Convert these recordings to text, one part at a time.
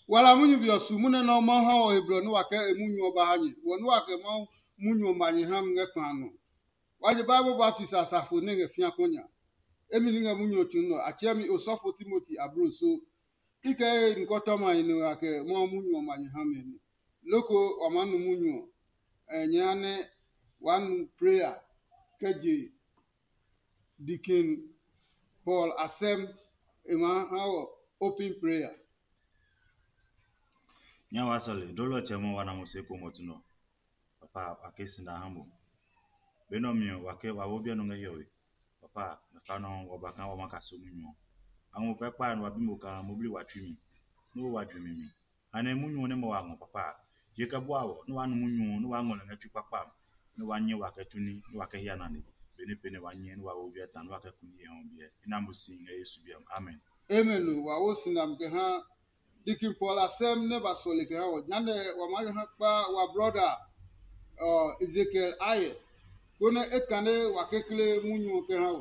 wala munyu bi osu mune no ma ha o hebro no wake emunyu oba hanyi wonu wake ma munyu manyi ham nge kwanu waje Bible Baptist asafo ne nge fia konya emili nge munyu otuno achemi osofo Timothy abro so ike nkoto ma inu wake ma munyu manyi ham ni loko omanu munyu enyane one prayer keje Deacon Paul Asem ema how open prayer Nyawa sole dolo chemo wana museko motuno papa akesi na hambo beno mio wake wawobia no ngeyowe papa mfano wabaka wa makaso munyo anwo pepa no abimo ka mobili watwimi no wadwumi ane munyo ne mo wango papa yeka boawo no wanu munyo no wango na twi papa no wanye wakatuni no wakahia nane bene pene wanye no wawobia tan wakakuni e hombie ina musinga Yesu biam amen amen wa wosinam ke ha Deacon Paul Asem ne basole ke ha nyane wa ma ha pa wa brother Ezekiel aye kone ekane wakekle munyu ke ha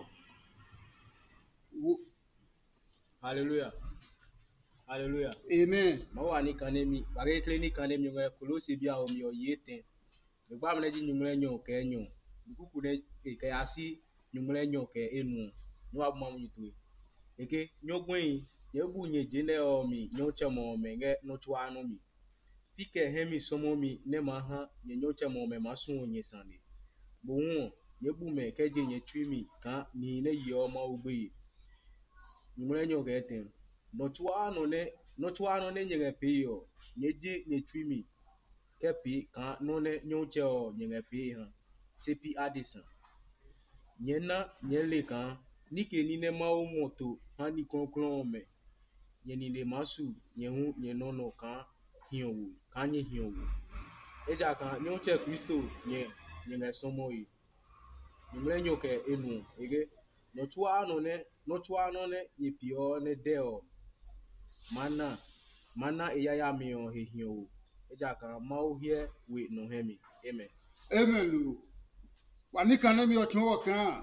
Hallelujah. Hallelujah. amen Mawa ni kanemi, bagekle ni kanemi ngwe Kolosi bia o mi o yete. Megba mne di nyumle nyo ke nyo. Nkuku ne ke asi nyumle nyo ke enu. No abuma mu yitu. Eke nyo gwen ye bu nye jene o mi nyo chemo me nge no chwa no mi. Pike hemi somo mi ne ma ha nye nyo chemo me masu onye sande. Bo won ye bu me ke je nye twi mi kan ni ne yi o ma ugbe. Nyumle nyo ke ten. No chwa no ne nyenge pe yo. Nye je nye twi mi ke pe kan no ne nyo che o nyenge pe ha. Sepi Addison. Nye na nye le kan nike ni ne ma o moto ha ni konklon me. Nye ni le masu nye hu nye no kan hiyo wu. Kan nye hiyo wu. Eja kan nyo che Kristo nye nge somo yi. Nyumle nyo ke enu ege no chwa no ne ye pio ne deo mana ya mi o he hiyo wu. Eja kan ma o hie we no hemi. Amen. amen wanikane mi otun kan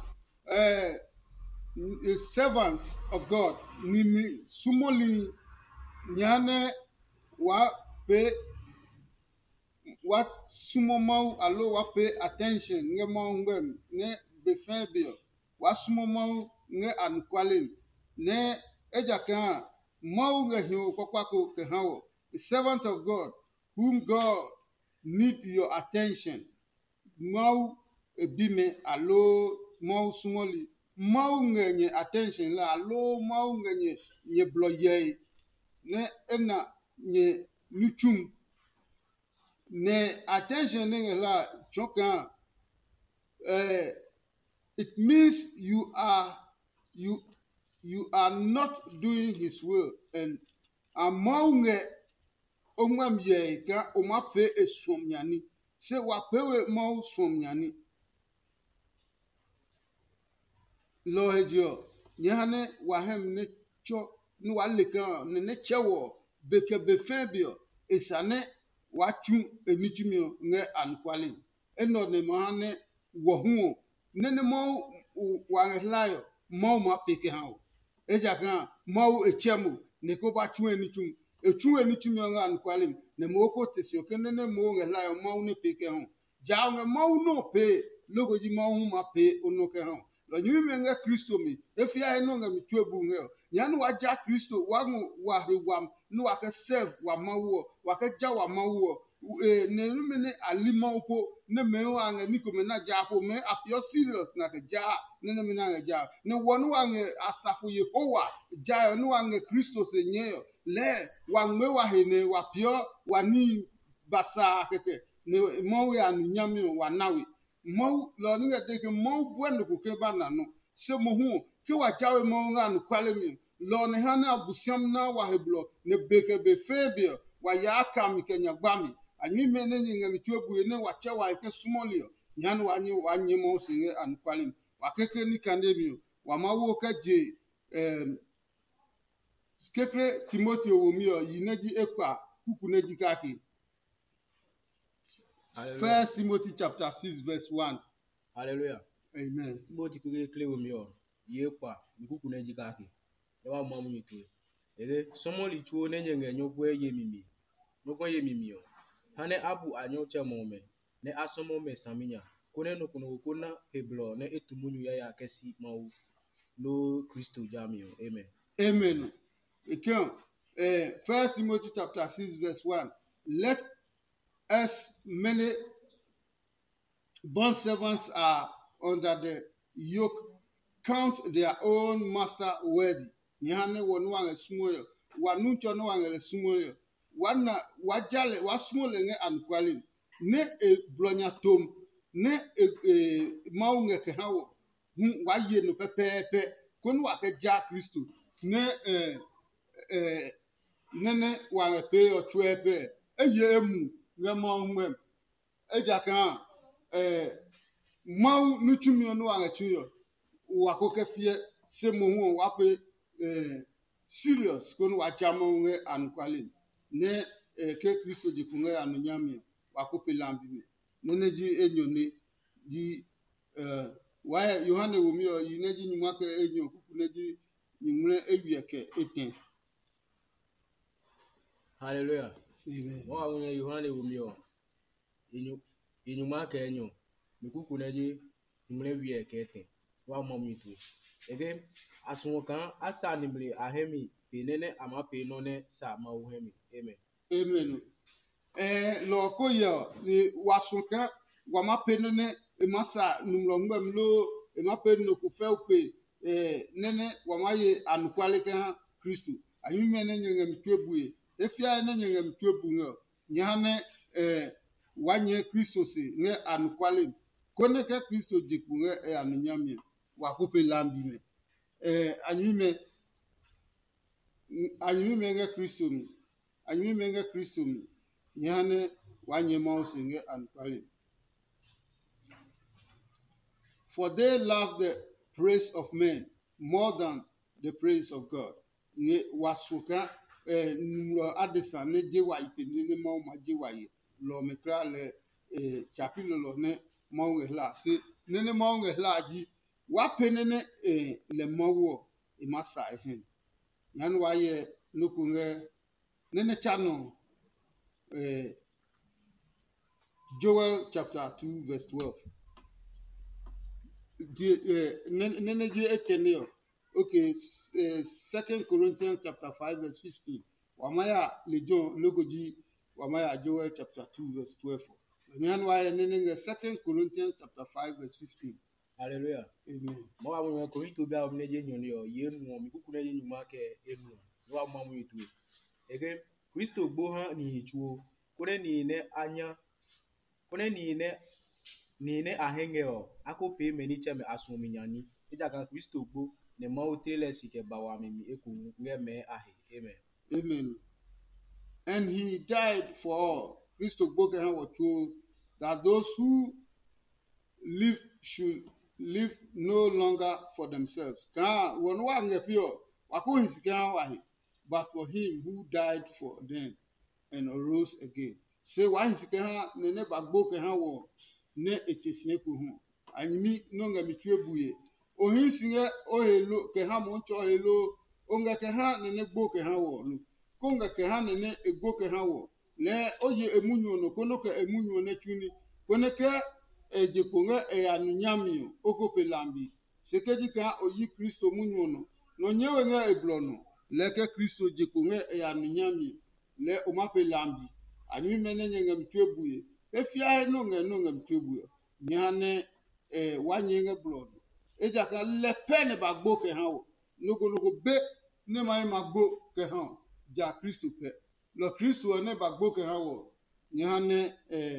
the servants of God ni sumoli nyane wa pe what sumo mau alo wa pay attention nge mau ngem ne befebio wa sumo mau nge ankwalin ne ejakan mau nge hiu kwakwako ke hawo the servant of God whom God need your attention mau ebime alo mau sumoli mau nge nye attention la alo mau nge nye bloye ne ena nye nuchum ne attention ne la chokan it means you are not doing his will and among omam ye ka omape esomnyani se wapewe mau somnyani lo hejo nyane wahem ne cho ni waleka ne chewo beke befebio esane wachu enitumio nge ankwalin eno ne mahane wohu nene mo wanglayo mo ma peke hawo eja kan mo echemu ne ko ba chu enitumio nge ankwalin ne mo ko tesio kenene mo nglayo mo ne peke hawo ja nge mo no pe logo ji mo ma pe ono ke hawo lo nyime nge Kristo mi efia eno nge mitwebu nge nyanu waja Kristo wangu wa hewam no waka serve wa mawo waka ja wa mawo ne lumene alima upo ne me wange niko me na ja po me apio serious na ke ja ne me na ja ne wonu wange asafu Yehowa ja no wange Kristo se nyeyo le wange wa hene wa pio wani basa keke ne mo ya nyame wa nawe mo lo ni de ke mo bueno ku ke banano se mo hu ke wa jawe mo nganu kwale mi lo ne hana abusiam na wa heblo ne beke be febio wa ya kam kenya gbami anyi mene nyinga mitwebu ne wa chewa ke sumolio nyan wa nyi mo singe an kwalim wa kekre ni kandemio wa mawo ka je kekre Timothy owomio yineji ekwa kuku neji kaki 1 Timothy chapter 6 verse 1 Hallelujah. amen Timothy kekre omio ye kwa kuku neji kaki. Ewa mamu yitu. ege somo li chuo ne nyenge nyokwe ye mimi o hane abu anyo chemome ne asomo me saminya kone no kuno kuna heblo ne etumunyu ya kesi mau no Kristo jamio amen. Amen. Again, 1 Timothy chapter 6 verse 1. Let as many bond servants are under the yoke count their own master worthy. Nyane wonu wange sumoyo. Wanu chono wange sumoyo. Wana wajale wasmole nge ankwalin. Ne blonya tom. Ne maunge ke hawo. Waye no pepepe. Konu wake ja Kristo. Ne nene wange pe ochuepe. Eye emu nge maungwem. Eja kan mau nuchumi onu wange chuyo. Wakoke fie se mo wape serious kono wachama nge ankwalin. Ne ke Kristo jikunge anunyami wakope lambi me. Nene ji enyo ne ji wae Yohane wumio yineji nyumake enyo kukuneji nyumle ewieke eten. Hallelujah. Amen. Mo awunye Yohane wumio inyuma ke enyo mikuku neji nyumle wie ke eten wa mo mitu ege asun kan asa nimle ahemi penene ama penone sa ma uhemi amen. Amen. Lo koyo ni wasunka wama penene emasa numlo ngwem lo ema penno ku felpe nene wama ye anukwale ka Kristo anyume ne nyengem twebuye efia ne nyengem twebu nyane wanye Kristo se nge anukwale kone ke Kristo jiku nge anunyame wakupe lambi me anyume nge Kristo mi anyume nge Kristo mi nyane wanye mause nge anukwale. For they love the praise of men more than the praise of God. Nge wasuka numro adesa ne jewa ipende ne mau ma jewa ye lo mekra le chapilo lo ne mau ngehla se ne mau ngehla ji wa penene le mau e masa ehen yan wa ye nukunge ne chano Joel chapter 2 verse 12. Nene je eteneo. Okay, 2 Corinthians chapter 5 verse 15. Wamaya lejon logoji wamaya Joel chapter 2 verse 12. Nyan wa nene 2 Corinthians chapter 5 verse 15. Hallelujah. Amen. Mo awunye ko ito bia omneje nyoni o ye nu mikuku neji nyuma ke enu wa mo mitu ege Kristo gbo han ni hichuo kone ni ne anya kone ni ne ahenge o akope meni cheme asuminyani ita kan Kristo gbo ne ma tele sike bawa mimi eku ngeme ahe amen. Amen. And he died for all. Kristo gboke han wo true that those who live should live no longer for themselves. Kan won wa ngepio wako hisika wa he but for him who died for them and arose again. Say wa hisika ha ne bagboke han wo ne etesie ko hu. Anyimi no ngamitwe buye. Ohinsinye ohelo ke ha mo ncho helo onga ke ha ne gboke ha wo lu. Konga ke ha ne egboke ha wo. Le oye emunyo no kono ke emunyo ne tuni. Kone ke ejekonga anunyami okope lambi. Sekeji ka oyi Kristo munyo no nyewe nga eblono. Leke Kristo jekonga anunyami le omape lambi. Anyi mene nyenge mtwebuye. Efia no nga mtwebuye. Nyane wanye nga blono. Eja ka lepene bagbo ke hawo. Noko be ne mai magbo ke hawo. Ja Kristo ke. Lo Kristo ne bagbo ke hawo. Nyane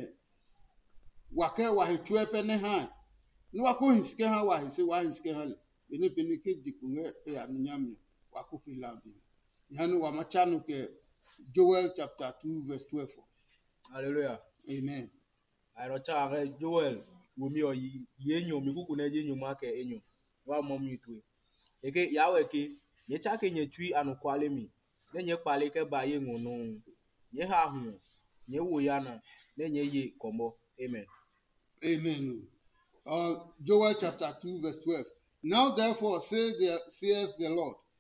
wake wahechwepe ne ha. Nwako hiske ha wahise wahiske ha le. Bene pene ke jikunge anunyami wako filambi. Nyane wamachano ke Joel chapter 2 verse 12. Hallelujah. Amen. Arocha are Joel wumi o yenyo mikuku neji nyuma ke enyo wa mo mitu ege yawe ke nye chake nye chui anukwale mi ne nye kpale ke ba ye ngono nye ha hu nye wo yana ne nye ye komo amen. Amen. Joel chapter 2 verse 12. Now therefore says the Lord,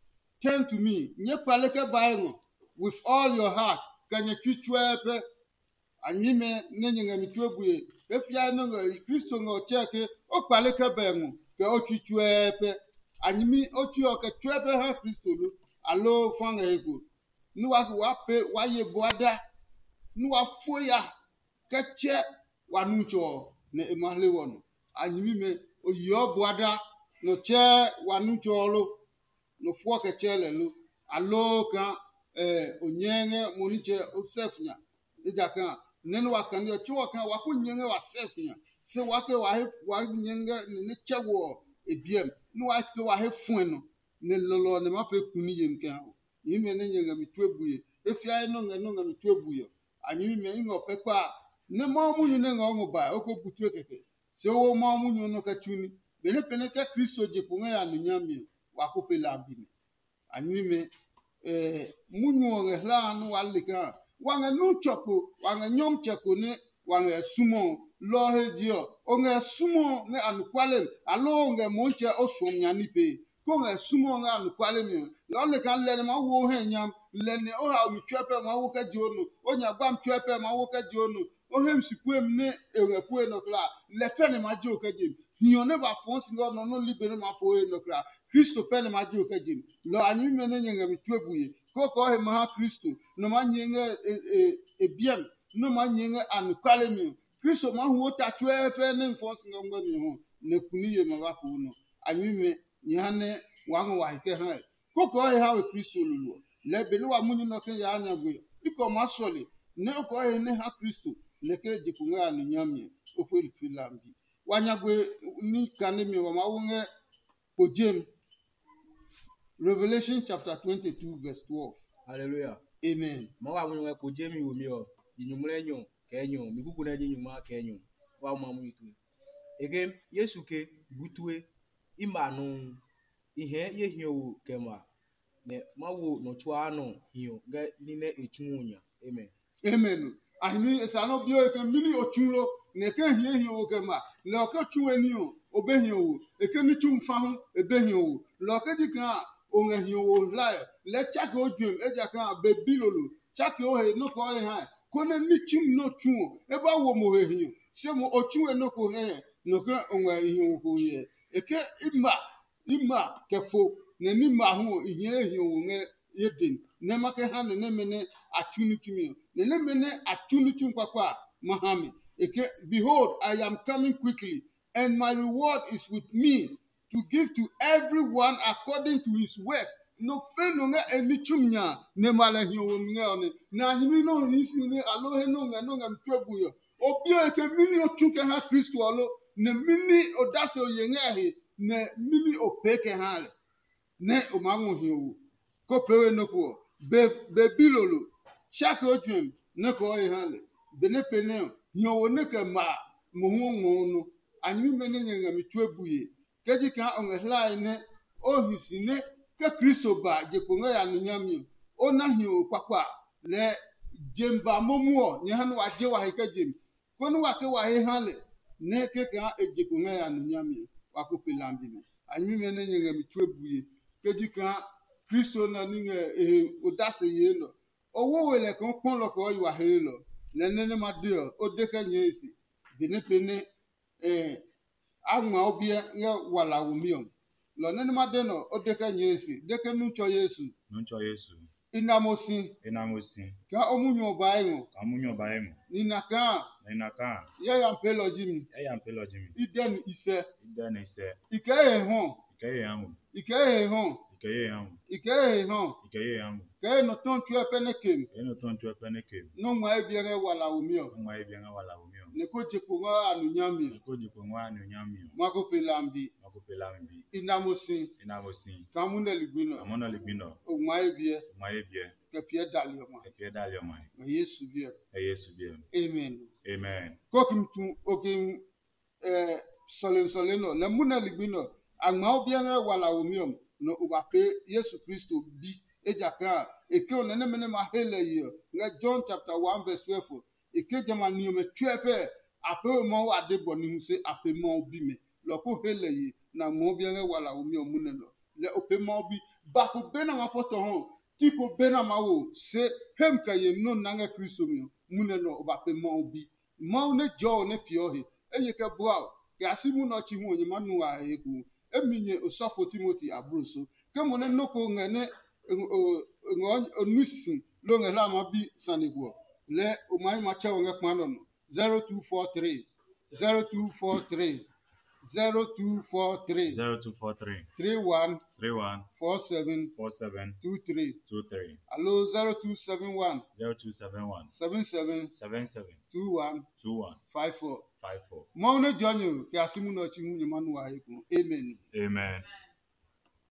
turn to me. Nye paleke baengo with all your heart. Kanye kichwepe. Anyime nenye mitwebuye. Efia no Kristo ngo cheke o paleke baengo ke o kichwepe. Anyimi o tuo ke chwepe ha Kristo lu. Alo fanga ego. Nu wa pe wa ye boada. Nu wa foya keche wa nucho ne emale wono. Anyime oyo boada no che wa nucho lo. No fo keche le lo. Alo kan onyenge moniche osefnya. Eja kan nenu wa kan yo chuo kan wa ku nyenge wa sefnya. Se wa ke wa nyenge ne chewo ebiem. Nu wa ke wa he fun no. Ne lolo ne ma pe kuni yem kan. Yime ne nyenge mitwebuye. Efia no nga mitwebuye. Anyi me ngo pekwa ne mo munyu ne ngo ba okobutu keke. Se wo mo munyu no ka tuni. Bene pene ke Kristo je ko ya no nyame wa ko pe lambini. Anyi me munyu o hla no walika. Wanga nu choko, wanga nyom cheko ne wanga sumo lo hedio. Onga sumo ne anukwale alo nga monche osom nyani pe. Ko nga sumo nga anukwale mi. Lo le kan le ma wo he nyam lene o ha mi twepe ma wo ka jonu onya gbam twepe ma wo ka jonu o hem sikwem ne ewepu no kla le pene ma jo ka jim hiyo ne ba fonsi ngo no libere ma po no kla Kristo pene ma jo ka jim lo anyi me ne nyenga mi twebuye ko he ma Kristo no ma nyenga ebiem no ma nyenga anukale mi Kristo ma hu ta twepe ne fonsi ngo mi ho ne kuniye ma ba po no anyi me nyane wangu wa ke ha ko he ha Kristo lulu le bele wa munyu no ke ya anya gwe iko masole ne ko he ne ha Kristo ne ke jikunga ni nyame ofori filambi wanya gwe ni kanemi wa mawunge ko James Revelation chapter 22 verse 12. Hallelujah. Amen. Ma wa munyu ko James wo mi o yinyumle nyo ke nyo mi kuku na yinyuma ke nyo wa ma munyu tu ege Yesu ke butue imanu ihe ye hio kema ne mawo no chwa no hio ga ni ne echunya. Amen. Amen. Ahimi esano bio ke mini ochulo ne ke hie o kema le ke chueni o obehie o eke ni chumfa ho ebehie o lo ke dika o ngehie o la le chake odwem eja kan be bilolo chake o he no ko he ha ko ne ni chum no chuo e ba wo mo he hie se mo ochuwe no ko he no ke o ngwa hie o ko ye eke ima kefo ne ni ma ho hie o nge yedin ne make ha ne mene atunu tumi ne mene atunu tum kwakwa mahami eke behold I am coming quickly and my reward is with me to give to everyone according to his work no feno nga enichumnya ne mala hiwo ngone na nyimi no hisi ne alohe no nga mtwebuyo obio eke mini ochuke ha Kristo alo ne mini odase oyengahe ne mini opeke hale ne omanwu hiwo ko pewe no ko be bilolo chake odwem ne ko ye hale bene pene hiwo ne ke ma mo no anyi mene nyenga mitwebuye keji kan ongelai ne ohisi ne ke Kristo ba je ko ya no nyami ona hiwo kwakwa le jemba momuo nye hanu waje wa heke jem kono wake wa he hale ne ke kan eje ko ya no nyami wa ko pelambi ne anyi mene nyenga mitwebuye keji kan Kristo na ninge odase ye no owo wele kon pon lo ko yiwa here lo le nene ma de o de ka nye esi bene pene agma obie nge wala wumiom lo nene ma de no o de ka nye esi de ka nu cho Yesu inamosi ka omunyo ba enwo nina ka ya ya mpeloji mi iden ise ike he hon ke no ton tu epene kem no mwa ebiere wala umio ne ko je ko anu nyami mako pelambi inamosi kamuna ligbino o mwa ebie ke pie dalio ma Yesu bie amen ko kim tu okim solen no le muna ligbino agma obiere wala umio no ubape Yesu Kristo bi ejaka eke onene mene ma hele yo nga John chapter 1 verse 12 eke jama ni me twepe ape mo ade boni mu se ape mo bi me lo ko hele yi na mo bi nga wala omi omune lo le ope mo bi bako bena ma poto ho tiko bena ma wo se hem ka ye no nanga Kristo mi mune no ba pe ma obi ma ne jo ne pio he eye ka bua ya simu no chi hu onye manu a eku eminye osofo Timothy abruso ke mo ne noko ngane onusin lo ngala ma bi sanigwo le o mai ma che wonga kwano no 0243 0243 0243 0243 31 31 47 47 23 23 allo 0271 0271 77 77 21 21 54 54. mo ne jonyo ke asimu no chi hu nyama no ayeku amen Amen.